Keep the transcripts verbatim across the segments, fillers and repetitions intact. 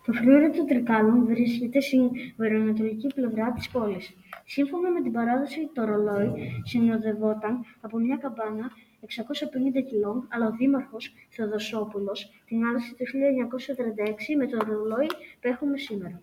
Το φρούριο των Τρικάλων βρίσκεται στην βορειοανατολική πλευρά της πόλης. Σύμφωνα με την παράδοση, το ρολόι συνοδευόταν από μια καμπάνα εξακόσια πενήντα κιλών, αλλά ο δήμαρχος Θεοδοσόπουλος την άλλασε το χίλια εννιακόσια τριάντα έξι με το ρολόι που έχουμε σήμερα.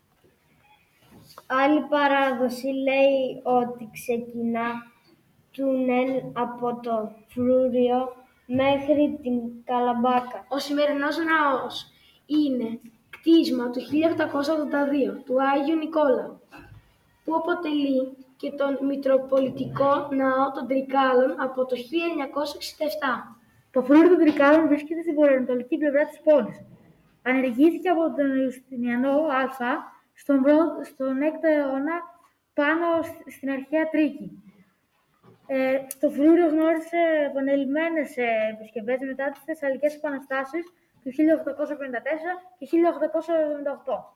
Άλλη παράδοση λέει ότι ξεκινά τούνελ από το Φρούριο μέχρι την Καλαμπάκα. Ο σημερινός ναός είναι κτίσμα του χίλια οκτακόσια ογδόντα δύο του Άγιου Νικόλαου, που αποτελεί και τον Μητροπολιτικό Ναό των Τρικάλων από το χίλια εννιακόσια εξήντα επτά. Το φρούριο των Τρικάλων βρίσκεται στην βορειοανατολική πλευρά της πόλης. Ανεργήθηκε από τον Ιουστινιανό Α στον, προ... στον έκτο αιώνα πάνω στην αρχαία Τρίκη. Ε, το φρούριο γνώρισε επανειλημμένες επισκευές μετά τις Θεσσαλικές Επαναστάσεις του χίλια οκτακόσια πενήντα τέσσερα και χίλια οκτακόσια εβδομήντα οκτώ.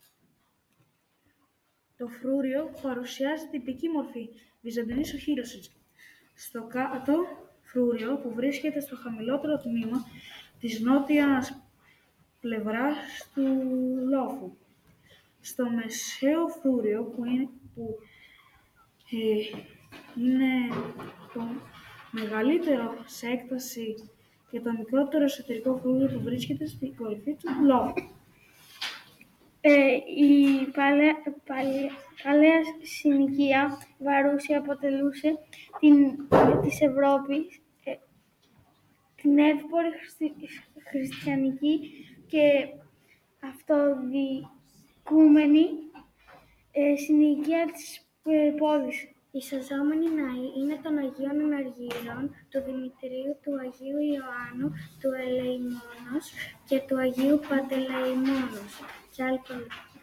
Το φρούριο παρουσιάζει τυπική μορφή βυζαντινής οχύρωσης. Στο κάτω φρούριο, που βρίσκεται στο χαμηλότερο τμήμα της νότιας πλευράς του λόφου. Στο μεσαίο φρούριο, που είναι, που, ε, είναι το μεγαλύτερο σε έκταση και το μικρότερο εσωτερικό φρούριο, που βρίσκεται στην κορυφή του λόφου. Ε, η παλαιά, παλαιά, παλαιά συνοικία Βαρούσια αποτελούσε την της Ευρώπης ε, την εύπορη χριστι, χριστιανική και αυτοδικούμενη ε, συνοικία της ε, πόλης. Οι σωζόμενοι ναοί είναι των Αγίων Αναργύρων, του Δημητρίου, του Αγίου Ιωάννου, του Ελεημόνος και του Αγίου Παντελεημόνος και άλλοι πολλοί.